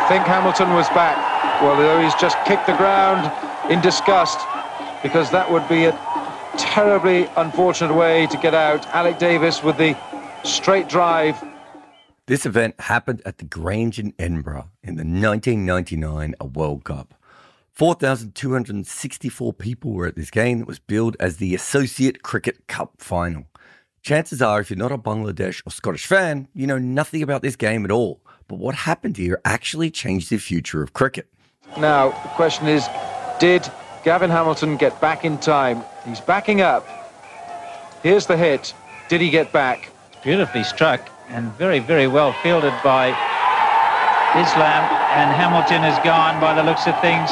think Hamilton was back. Well, he's just kicked the ground in disgust, because that would be a terribly unfortunate way to get out. Alec Davis with the straight drive. This event happened at the Grange in Edinburgh in the 1999 World Cup. 4,264 people were at this game that was billed as the Associate Cricket Cup Final. Chances are, if you're not a Bangladesh or Scottish fan, you know nothing about this game at all. But what happened here actually changed the future of cricket. Now, the question is, did Gavin Hamilton get back in time? He's backing up. Here's the hit. Did he get back? Beautifully struck and very, very well fielded by Islam. And Hamilton is gone by the looks of things.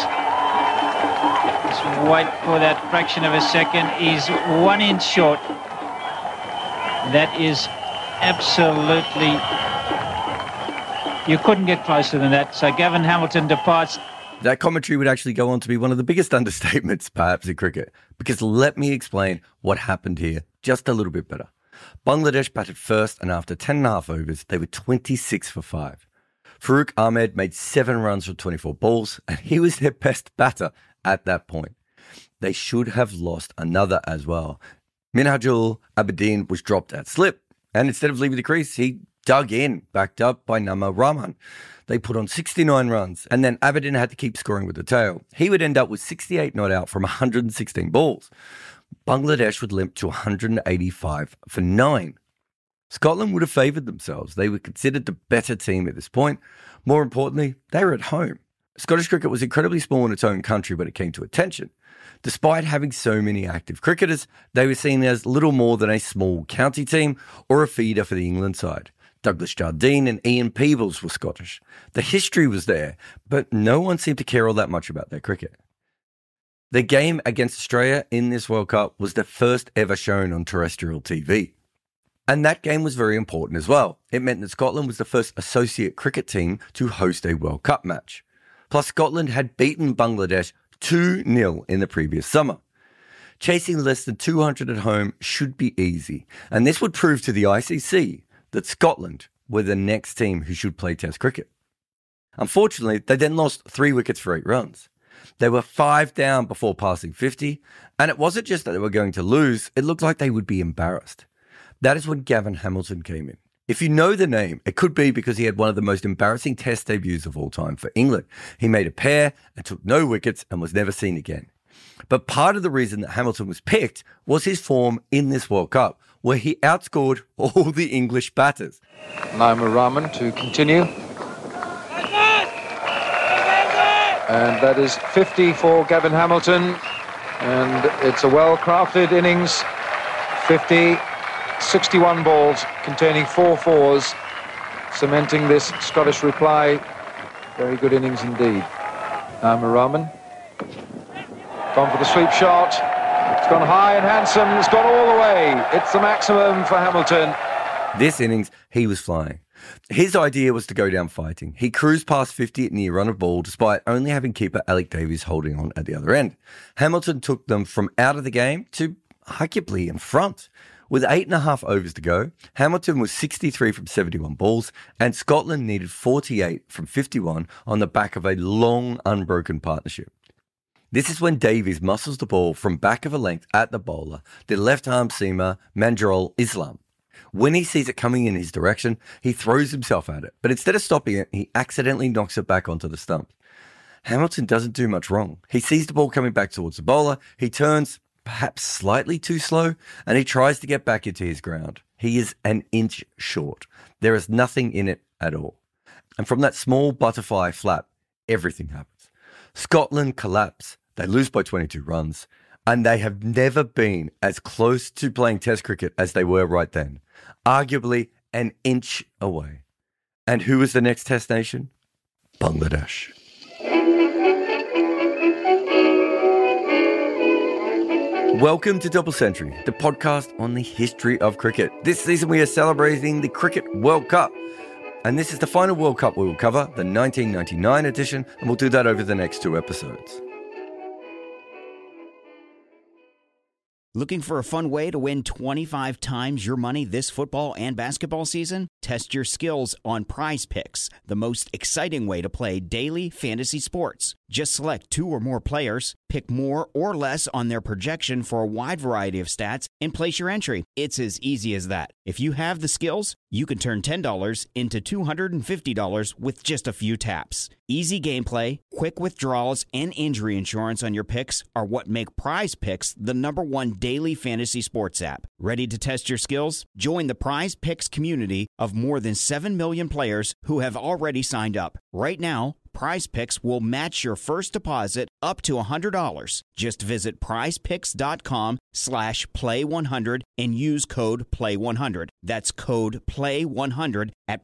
Just wait for that fraction of a second. He's 1 inch short. That is absolutely... You couldn't get closer than that. So Gavin Hamilton departs. That commentary would actually go on to be one of the biggest understatements, perhaps, in cricket. Because let me explain what happened here just a little bit better. Bangladesh batted first, and after 10.5 overs, they were 26 for 5. Farooq Ahmed made 7 runs from 24 balls, and he was their best batter at that point. They should have lost another as well. Minhajul Abedin was dropped at slip, and instead of leaving the crease, he dug in, backed up by Nama Rahman. They put on 69 runs, and then Abedin had to keep scoring with the tail. He would end up with 68 not out from 116 balls. Bangladesh would limp to 185 for 9. Scotland would have favoured themselves. They were considered the better team at this point. More importantly, they were at home. Scottish cricket was incredibly small in its own country when it came to attention. Despite having so many active cricketers, they were seen as little more than a small county team or a feeder for the England side. Douglas Jardine and Ian Peebles were Scottish. The history was there, but no one seemed to care all that much about their cricket. The game against Australia in this World Cup was the first ever shown on terrestrial TV. And that game was very important as well. It meant that Scotland was the first associate cricket team to host a World Cup match. Plus, Scotland had beaten Bangladesh 2-0 in the previous summer. Chasing less than 200 at home should be easy, and this would prove to the ICC that Scotland were the next team who should play Test cricket. Unfortunately, they then lost 3 wickets for 8 runs. They were 5 down before passing 50, and it wasn't just that they were going to lose, it looked like they would be embarrassed. That is when Gavin Hamilton came in. If you know the name, it could be because he had one of the most embarrassing Test debuts of all time for England. He made a pair and took no wickets and was never seen again. But part of the reason that Hamilton was picked was his form in this World Cup, where he outscored all the English batters. Nama Rahman to continue. And that is 50 for Gavin Hamilton. And it's a well-crafted innings. 50, 61 balls containing 4 fours, cementing this Scottish reply. Very good innings indeed. Nama Rahman. Gone for the sweep shot. It's gone high and handsome. It's gone all the way. It's the maximum for Hamilton. This innings, he was flying. His idea was to go down fighting. He cruised past 50 at near run of ball despite only having keeper Alec Davis holding on at the other end. Hamilton took them from out of the game to arguably in front. With 8.5 overs to go, Hamilton was 63 from 71 balls, and Scotland needed 48 from 51 on the back of a long, unbroken partnership. This is when Davies muscles the ball from back of a length at the bowler, the left-arm seamer Manjarul Islam. When he sees it coming in his direction, he throws himself at it, but instead of stopping it, he accidentally knocks it back onto the stump. Hamilton doesn't do much wrong. He sees the ball coming back towards the bowler, he turns, perhaps slightly too slow, and he tries to get back into his ground. He is an inch short. There is nothing in it at all. And from that small butterfly flap, everything happens. Scotland collapse. They lose by 22 runs, and they have never been as close to playing Test cricket as they were right then. Arguably an inch away. And who was the next Test nation? Bangladesh. Welcome to Double Century, the podcast on the history of cricket. This season we are celebrating the Cricket World Cup. And this is the final World Cup we will cover, the 1999 edition, and we'll do that over the next 2 episodes. Looking for a fun way to win 25 times your money this football and basketball season? Test your skills on Prize Picks, the most exciting way to play daily fantasy sports. Just select 2 or more players, pick more or less on their projection for a wide variety of stats, and place your entry. It's as easy as that. If you have the skills, you can turn $10 into $250 with just a few taps. Easy gameplay, quick withdrawals, and injury insurance on your picks are what make Prize Picks the #1 daily fantasy sports app. Ready to test your skills? Join the Prize Picks community of more than 7 million players who have already signed up. Right now, Prize Picks will match your first deposit up to $100. Just visit prizepicks.com/play100 and use code PLAY100. That's code PLAY100 at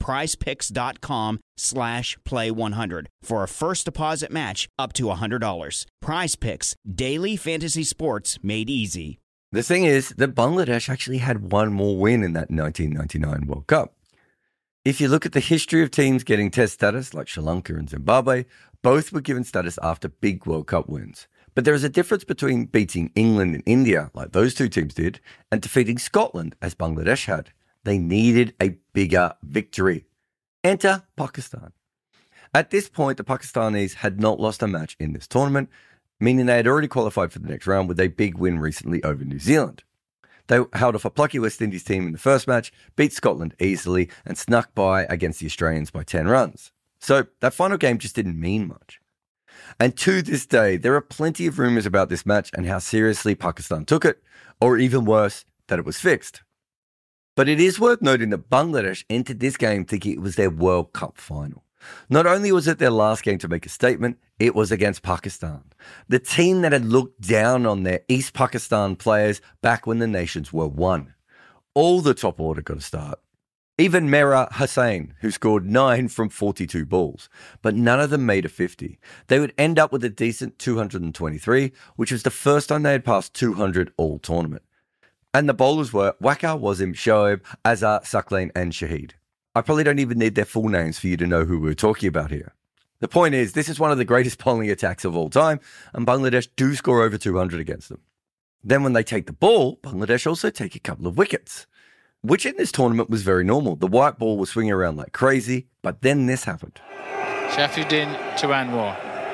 prizepicks.com/play100 for a first deposit match up to $100. Prize Picks, daily fantasy sports made easy. The thing is that Bangladesh actually had one more win in that 1999 World Cup. If you look at the history of teams getting test status, like Sri Lanka and Zimbabwe, both were given status after big World Cup wins. But there is a difference between beating England and India, like those two teams did, and defeating Scotland, as Bangladesh had. They needed a bigger victory. Enter Pakistan. At this point, the Pakistanis had not lost a match in this tournament, meaning they had already qualified for the next round with a big win recently over New Zealand. They held off a plucky West Indies team in the first match, beat Scotland easily, and snuck by against the Australians by 10 runs. So that final game just didn't mean much. And to this day, there are plenty of rumours about this match and how seriously Pakistan took it, or even worse, that it was fixed. But it is worth noting that Bangladesh entered this game thinking it was their World Cup final. Not only was it their last game to make a statement, it was against Pakistan, the team that had looked down on their East Pakistan players back when the nations were one. All the top order got a start. Even Mera Hussain, who scored 9 from 42 balls, but none of them made a 50. They would end up with a decent 223, which was the first time they had passed 200 all tournament. And the bowlers were Waqar Wasim, Shoaib, Azhar, Saqlain, and Shahid. I probably don't even need their full names for you to know who we're talking about here. The point is, this is one of the greatest bowling attacks of all time, and Bangladesh do score over 200 against them. Then when they take the ball, Bangladesh also take a couple of wickets, which in this tournament was very normal. The white ball was swinging around like crazy, but then this happened. Shafiuddin to Anwar.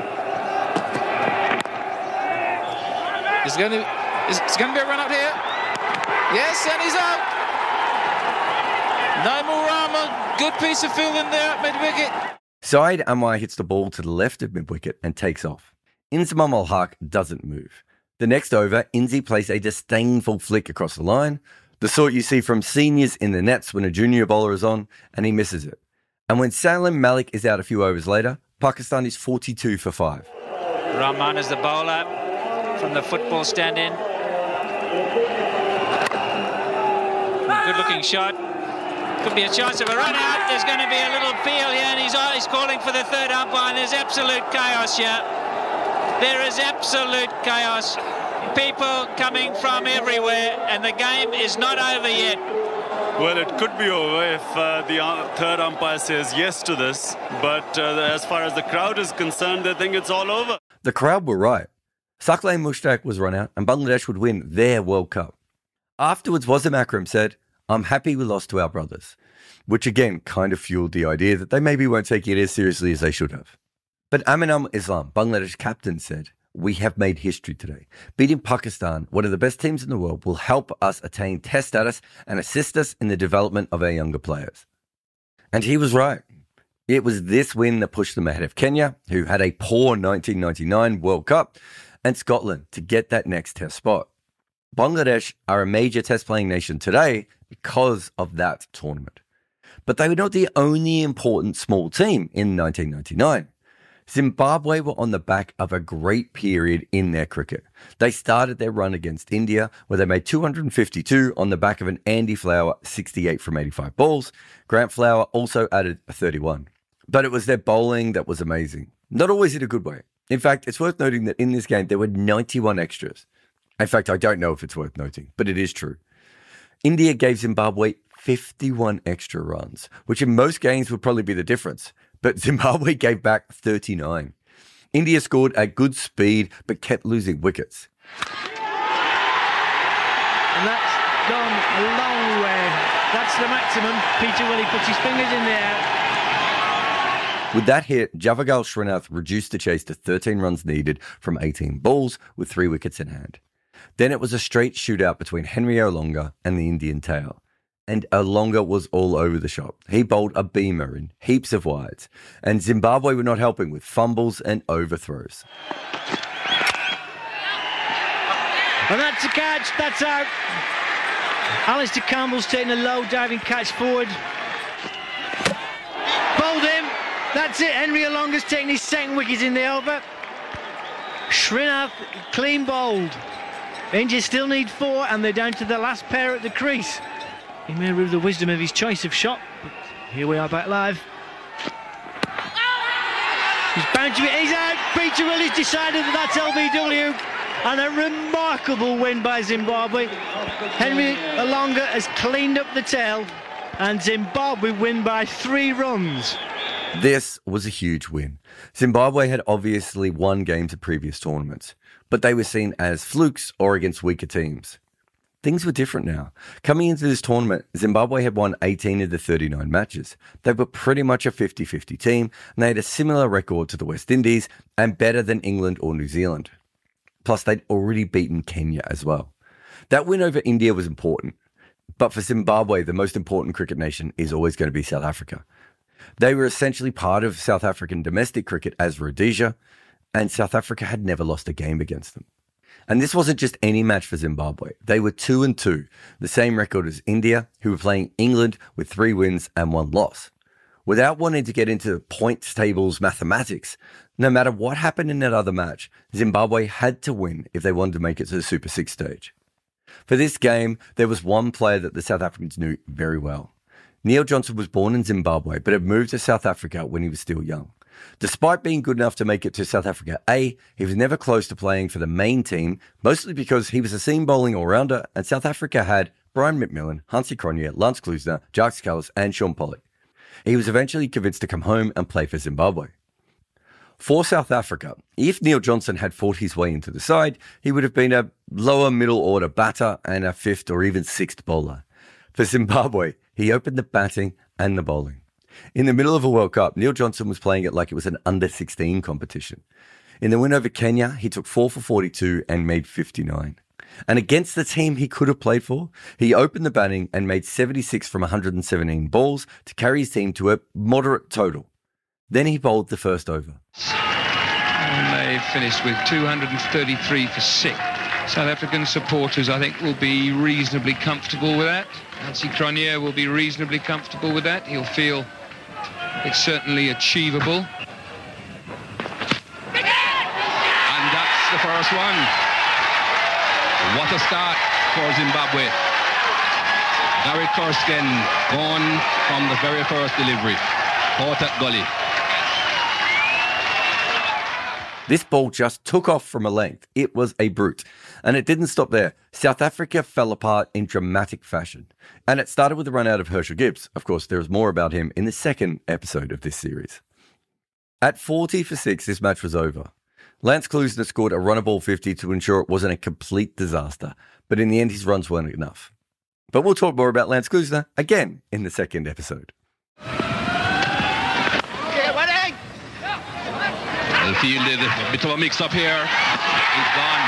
It's going to be a run out here. Yes, and he's out. Naimul Rahman, good piece of fielding there at mid-wicket. Syed Amar hits the ball to the left of mid-wicket and takes off. Inzamam ul Haq doesn't move. The next over, Inzi plays a disdainful flick across the line, the sort you see from seniors in the nets when a junior bowler is on, and he misses it. And when Salim Malik is out a few overs later, Pakistan is 42 for 5. Rahman is the bowler from the football stand-in. Good looking shot. Could be a chance of a run out. There's going to be a little peel here, and he's calling for the third umpire, and there's absolute chaos here. There is absolute chaos. People coming from everywhere, and the game is not over yet. Well, it could be over if the third umpire says yes to this, but as far as the crowd is concerned, they think it's all over. The crowd were right. Saqlain Mushtaq was run out, and Bangladesh would win their World Cup. Afterwards, Wasim Akram said, "I'm happy we lost to our brothers," which again kind of fueled the idea that they maybe won't take it as seriously as they should have. But Aminul Islam, Bangladesh captain, said, "We have made history today. Beating Pakistan, one of the best teams in the world, will help us attain test status and assist us in the development of our younger players." And he was right. It was this win that pushed them ahead of Kenya, who had a poor 1999 World Cup, and Scotland to get that next test spot. Bangladesh are a major test-playing nation today because of that tournament. But they were not the only important small team in 1999. Zimbabwe were on the back of a great period in their cricket. They started their run against India, where they made 252 on the back of an Andy Flower 68 from 85 balls. Grant Flower also added a 31. But it was their bowling that was amazing. Not always in a good way. In fact, it's worth noting that in this game, there were 91 extras. In fact, I don't know if it's worth noting, but it is true. India gave Zimbabwe 51 extra runs, which in most games would probably be the difference. But Zimbabwe gave back 39. India scored at good speed, but kept losing wickets. And that's gone a long way. That's the maximum. Peter Willie puts his fingers in the air. With that hit, Javagal Srinath reduced the chase to 13 runs needed from 18 balls with 3 wickets in hand. Then it was a straight shootout between Henry Olonga and the Indian tail. And Olonga was all over the shop. He bowled a beamer in heaps of wides. And Zimbabwe were not helping with fumbles and overthrows. And that's a catch. That's out. Alistair Campbell's taking a low diving catch forward. Bowled him. That's it. Henry Olonga's taking his second wicket in the over. Srinath clean bowled. India still need 4 and they're down to the last pair at the crease. He may rue the wisdom of his choice of shot, but here we are back live. He's bound to be. He's out. Peter Willie's decided that that's LBW. And a remarkable win by Zimbabwe. Henry Olonga has cleaned up the tail and Zimbabwe win by 3 runs. This was a huge win. Zimbabwe had obviously won games at previous tournaments, but they were seen as flukes or against weaker teams. Things were different now. Coming into this tournament, Zimbabwe had won 18 of the 39 matches. They were pretty much a 50-50 team, and they had a similar record to the West Indies and better than England or New Zealand. Plus, they'd already beaten Kenya as well. That win over India was important, but for Zimbabwe, the most important cricket nation is always going to be South Africa. They were essentially part of South African domestic cricket as Rhodesia, and South Africa had never lost a game against them. And this wasn't just any match for Zimbabwe. They were 2-2, the same record as India, who were playing England with 3 wins and 1 loss. Without wanting to get into points tables mathematics, no matter what happened in that other match, Zimbabwe had to win if they wanted to make it to the Super 6 stage. For this game, there was one player that the South Africans knew very well. Neil Johnson was born in Zimbabwe, but had moved to South Africa when he was still young. Despite being good enough to make it to South Africa A, he was never close to playing for the main team, mostly because he was a seam bowling all-rounder, and South Africa had Brian McMillan, Hansie Cronje, Lance Klusener, Jacques Kallis, and Shaun Pollock. He was eventually convinced to come home and play for Zimbabwe. For South Africa, if Neil Johnson had fought his way into the side, he would have been a lower middle order batter and a 5th or even 6th bowler. For Zimbabwe, he opened the batting and the bowling. In the middle of a World Cup, Neil Johnson was playing it like it was an under-16 competition. In the win over Kenya, he took 4 for 42 and made 59. And against the team he could have played for, he opened the batting and made 76 from 117 balls to carry his team to a moderate total. Then he bowled the first over. And they finished with 233 for 6. South African supporters, I think, will be reasonably comfortable with that. Hansie Cronje will be reasonably comfortable with that. He'll feel it's certainly achievable. And that's the first one. What a start for Zimbabwe. Gary Korsken gone from the very first delivery. Caught at gully. This ball just took off from a length. It was a brute. And it didn't stop there. South Africa fell apart in dramatic fashion. And it started with the run out of Herschel Gibbs. Of course, there is more about him in the second episode of this series. At 40 for 6, this match was over. Lance Klusener scored a run-a-ball 50 to ensure it wasn't a complete disaster. But in the end, his runs weren't enough. But we'll talk more about Lance Klusener again in the second episode. Fielded, a bit of a mix-up here. He's gone.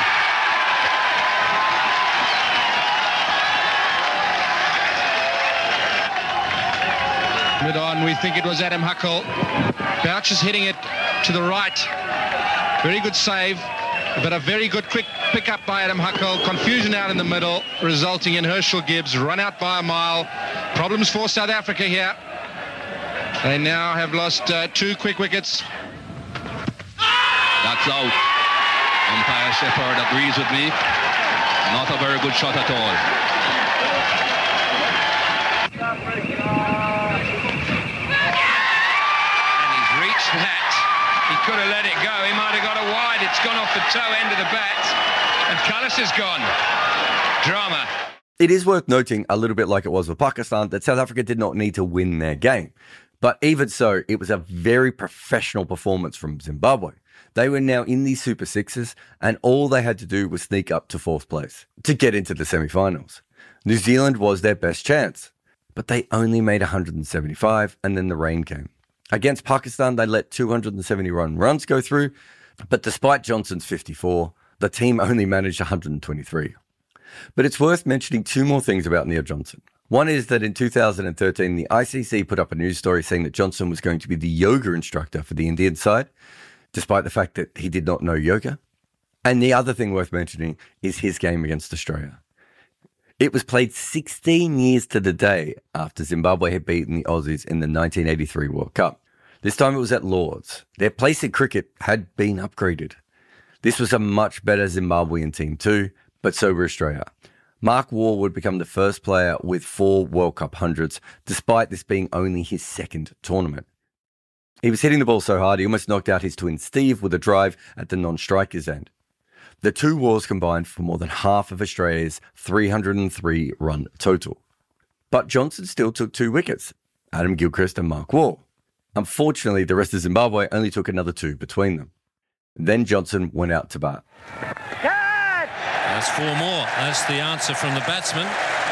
Mid-on, we think it was Adam Huckle. Bouch is hitting it to the right. Very good save, but a very good quick pick-up by Adam Huckle. Confusion out in the middle, resulting in Herschel Gibbs run out by a mile. Problems for South Africa here. They now have lost 2 quick wickets. That's out. Umpire Shepherd agrees with me. Not a very good shot at all. And he's reached that. He could have let it go. He might have got it wide. It's gone off the toe end of the bat. And Kallis is gone. Drama. It is worth noting, a little bit like it was with Pakistan, that South Africa did not need to win their game. But even so, it was a very professional performance from Zimbabwe. They were now in the Super Sixes, and all they had to do was sneak up to 4th place to get into the semi-finals. New Zealand was their best chance, but they only made 175, and then the rain came. Against Pakistan, they let 271 runs go through, but despite Johnson's 54, the team only managed 123. But it's worth mentioning 2 more things about Neil Johnson. One is that in 2013, the ICC put up a news story saying that Johnson was going to be the yoga instructor for the Indian side, despite the fact that he did not know yoga. And the other thing worth mentioning is his game against Australia. It was played 16 years to the day after Zimbabwe had beaten the Aussies in the 1983 World Cup. This time it was at Lord's. Their place in cricket had been upgraded. This was a much better Zimbabwean team too, but so were Australia. Mark Waugh would become the first player with 4 World Cup hundreds, despite this being only his 2nd tournament. He was hitting the ball so hard he almost knocked out his twin Steve with a drive at the non-striker's end. The 2 Wars combined for more than half of Australia's 303 run total. But Johnson still took 2 wickets, Adam Gilchrist and Mark Waugh. Unfortunately, the rest of Zimbabwe only took another 2 between them. Then Johnson went out to bat. That's 4 more. That's the answer from the batsman.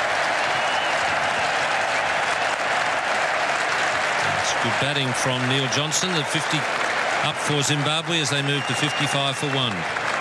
That's good batting from Neil Johnson. The 50 up for Zimbabwe as they move to 55 for 1.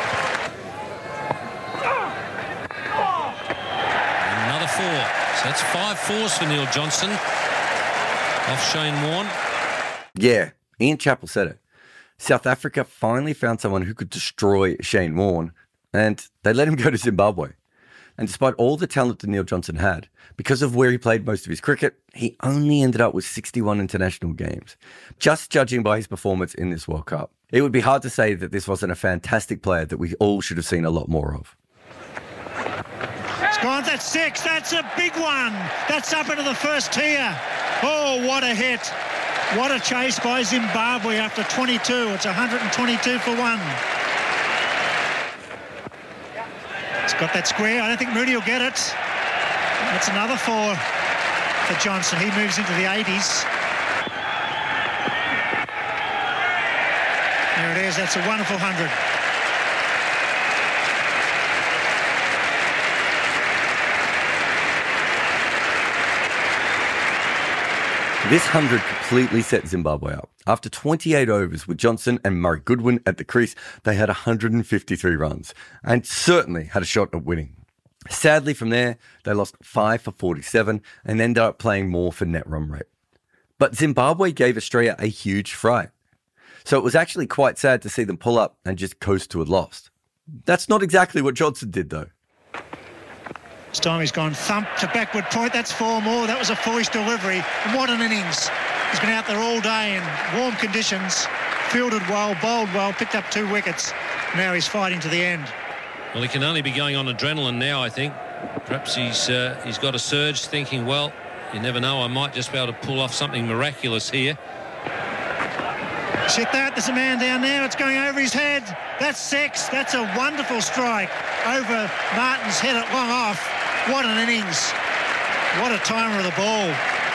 Another 4. So that's 5 fours for Neil Johnson. Off Shane Warne. Yeah, Ian Chappell said it. South Africa finally found someone who could destroy Shane Warne, and they let him go to Zimbabwe. And despite all the talent that Neil Johnson had, because of where he played most of his cricket, he only ended up with 61 international games, just judging by his performance in this World Cup. It would be hard to say that this wasn't a fantastic player that we all should have seen a lot more of. It's gone, that's 6, that's a big one. That's up into the first tier. Oh, what a hit. What a chase by Zimbabwe after 22. It's 122 for 1. It's got that square. I don't think Mooney will get it. That's another 4 for Johnson. He moves into the 80s. There it is. That's a wonderful 100. This 100 completely set Zimbabwe up. After 28 overs with Johnson and Murray Goodwin at the crease, they had 153 runs and certainly had a shot at winning. Sadly, from there, they lost 5 for 47 and ended up playing more for net run rate. But Zimbabwe gave Australia a huge fright. So it was actually quite sad to see them pull up and just coast to a loss. That's not exactly what Johnson did, though. This time he's gone thump to backward point. That's 4 more. That was a foolish delivery. And what an innings. He's been out there all day in warm conditions. Fielded well, bowled well, picked up 2 wickets. Now he's fighting to the end. Well, he can only be going on adrenaline now, I think. Perhaps he's got a surge thinking, well, you never know, I might just be able to pull off something miraculous here. Shit that, there's a man down there, it's going over his head. That's 6, that's a wonderful strike over Martin's head at long off. What an innings. What a timer of the ball.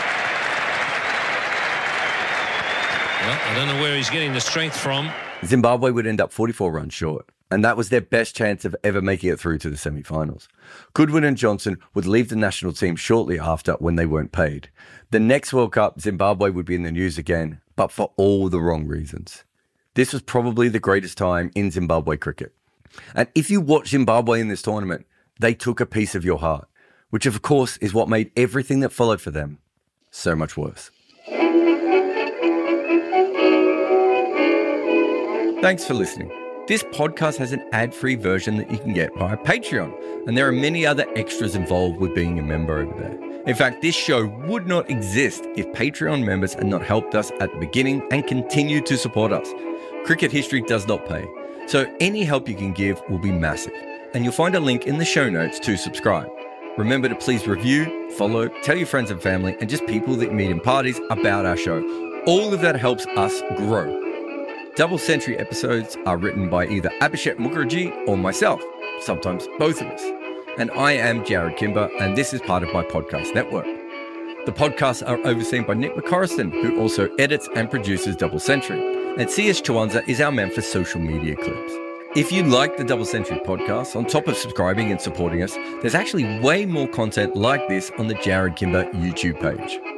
Well, I don't know where he's getting the strength from. Zimbabwe would end up 44 runs short, and that was their best chance of ever making it through to the semi-finals. Goodwin and Johnson would leave the national team shortly after when they weren't paid. The next World Cup, Zimbabwe would be in the news again, but for all the wrong reasons. This was probably the greatest time in Zimbabwe cricket. And if you watch Zimbabwe in this tournament, they took a piece of your heart, which of course is what made everything that followed for them so much worse. Thanks for listening. This podcast has an ad-free version that you can get via Patreon, and there are many other extras involved with being a member over there. In fact, this show would not exist if Patreon members had not helped us at the beginning and continue to support us. Cricket history does not pay, so any help you can give will be massive, and you'll find a link in the show notes to subscribe. Remember to please review, follow, tell your friends and family, and just people that you meet in parties about our show. All of that helps us grow. Double Century episodes are written by either Abhishek Mukherjee or myself, sometimes both of us. And I am Jared Kimber, and this is part of my podcast network. The podcasts are overseen by Nick McCorriston, who also edits and produces Double Century. And CS Chwanza is our man for social media clips. If you like the Double Century podcast, on top of subscribing and supporting us, there's actually way more content like this on the Jared Kimber YouTube page.